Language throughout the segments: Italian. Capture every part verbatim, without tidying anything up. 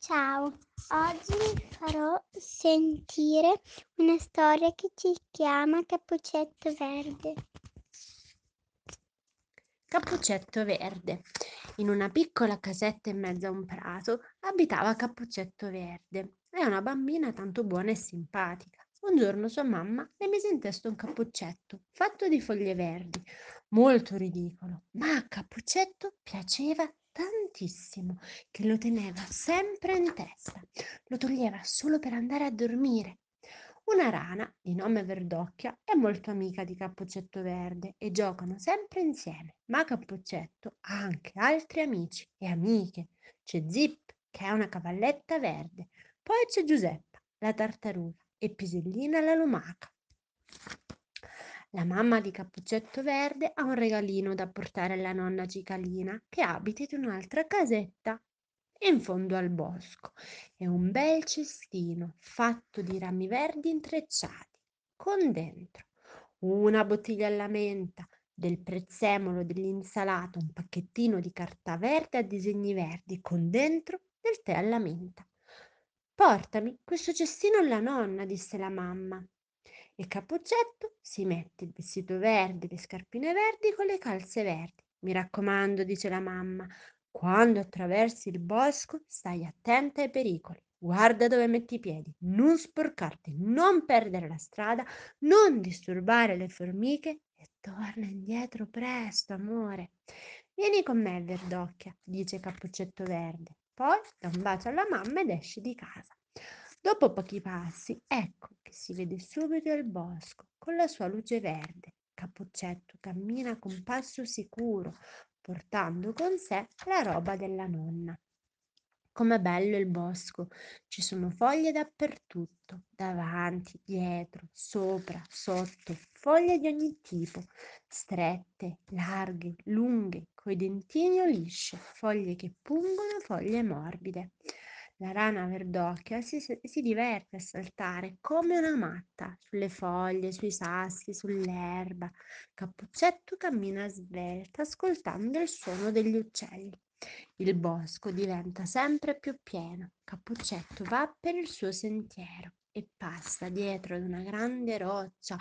Ciao, oggi vi farò sentire una storia che si chiama Cappuccetto Verde. Cappuccetto Verde. In una piccola casetta in mezzo a un prato abitava Cappuccetto Verde. Era una bambina tanto buona e simpatica. Un giorno sua mamma le mise in testa un cappuccetto fatto di foglie verdi, molto ridicolo, ma a Cappuccetto piaceva tantissimo che lo teneva sempre in testa. Lo toglieva solo per andare a dormire. Una rana, di nome Verdocchia, è molto amica di Cappuccetto Verde e giocano sempre insieme. Ma Cappuccetto ha anche altri amici e amiche. C'è Zip, che è una cavalletta verde. Poi c'è Giuseppa, la tartaruga, e Pisellina, la lumaca. La mamma di Cappuccetto Verde ha un regalino da portare alla nonna Cicalina, che abita in un'altra casetta in fondo al bosco. È un bel cestino fatto di rami verdi intrecciati, con dentro una bottiglia alla menta, del prezzemolo, dell'insalata, un pacchettino di carta verde a disegni verdi, con dentro del tè alla menta. Portami questo cestino alla nonna, disse la mamma. E Cappuccetto si mette il vestito verde, le scarpine verdi con le calze verdi. Mi raccomando, dice la mamma, quando attraversi il bosco stai attenta ai pericoli. Guarda dove metti i piedi, non sporcarti, non perdere la strada, non disturbare le formiche e torna indietro presto, amore. Vieni con me, Verdocchia, dice Cappuccetto Verde. Poi dà un bacio alla mamma ed esce di casa. Dopo pochi passi, ecco che si vede subito il bosco con la sua luce verde. Cappuccetto cammina con passo sicuro, portando con sé la roba della nonna. Com'è bello il bosco! Ci sono foglie dappertutto, davanti, dietro, sopra, sotto, foglie di ogni tipo, strette, larghe, lunghe, coi dentini o lisce, foglie che pungono, foglie morbide. La rana verdocchia si, si diverte a saltare come una matta sulle foglie, sui sassi, sull'erba. Cappuccetto cammina svelta, ascoltando il suono degli uccelli. Il bosco diventa sempre più pieno. Cappuccetto va per il suo sentiero e passa dietro ad una grande roccia.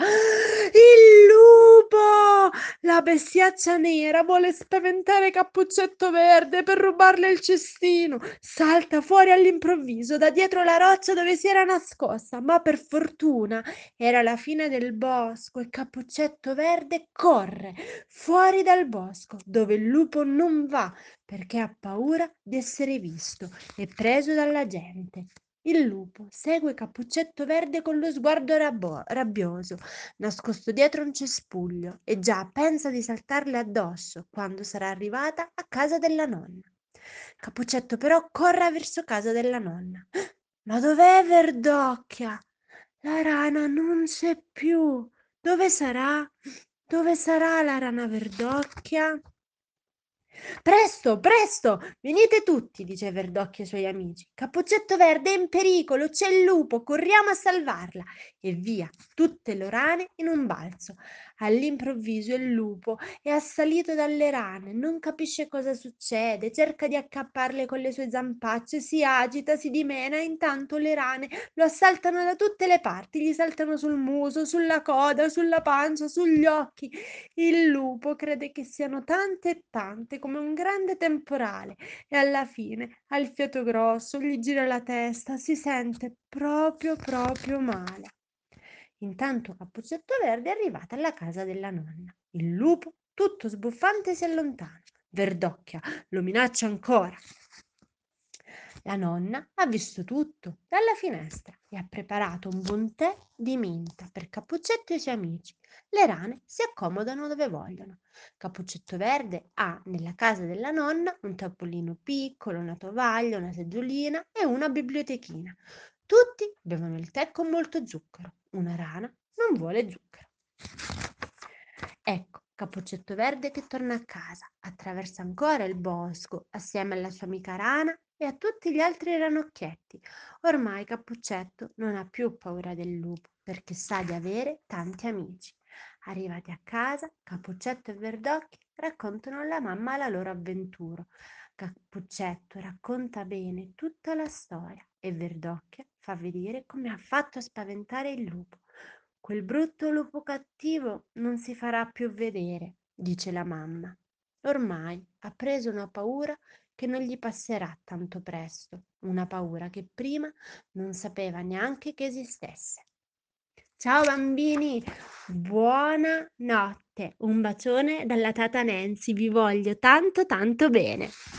Il lupo! La bestiaccia nera vuole spaventare Cappuccetto Verde per rubarle il cestino. Salta fuori all'improvviso da dietro la roccia dove si era nascosta, ma per fortuna era la fine del bosco e Cappuccetto Verde corre fuori dal bosco dove il lupo non va perché ha paura di essere visto e preso dalla gente. Il lupo segue Cappuccetto Verde con lo sguardo rabbo- rabbioso, nascosto dietro un cespuglio, e già pensa di saltarle addosso quando sarà arrivata a casa della nonna. Cappuccetto però corre verso casa della nonna. Ma dov'è Verdocchia? La rana non c'è più. Dove sarà? Dove sarà la rana Verdocchia? Presto, presto, venite tutti, dice Verdocchio ai suoi amici. Cappuccetto Verde è in pericolo, c'è il lupo, corriamo a salvarla. E via, tutte le rane in un balzo. All'improvviso il lupo è assalito dalle rane, non capisce cosa succede, cerca di accapparle con le sue zampacce, si agita, si dimena, e intanto le rane lo assaltano da tutte le parti, gli saltano sul muso, sulla coda, sulla pancia, sugli occhi. Il lupo crede che siano tante e tante come un grande temporale e alla fine ha il fiato grosso, gli gira la testa, si sente proprio proprio male. Intanto Cappuccetto Verde è arrivata alla casa della nonna. Il lupo, tutto sbuffante, si allontana. Verdocchia lo minaccia ancora. La nonna ha visto tutto dalla finestra e ha preparato un buon tè di menta per Cappuccetto e i suoi amici. Le rane si accomodano dove vogliono. Cappuccetto Verde ha nella casa della nonna un tavolino piccolo, una tovaglia, una seggiolina e una bibliotechina. Tutti bevono il tè con molto zucchero. Una rana non vuole zucchero. Ecco Cappuccetto Verde che torna a casa, attraversa ancora il bosco assieme alla sua amica rana e a tutti gli altri ranocchietti. Ormai Cappuccetto non ha più paura del lupo perché sa di avere tanti amici. Arrivati a casa, Cappuccetto e Verdocchio raccontano alla mamma la loro avventura. Cappuccetto racconta bene tutta la storia e Verdocchia fa vedere come ha fatto spaventare il lupo. Quel brutto lupo cattivo non si farà più vedere, dice la mamma. Ormai ha preso una paura che non gli passerà tanto presto, una paura che prima non sapeva neanche che esistesse. Ciao bambini, buona notte. Un bacione dalla tata Nancy, vi voglio tanto tanto bene.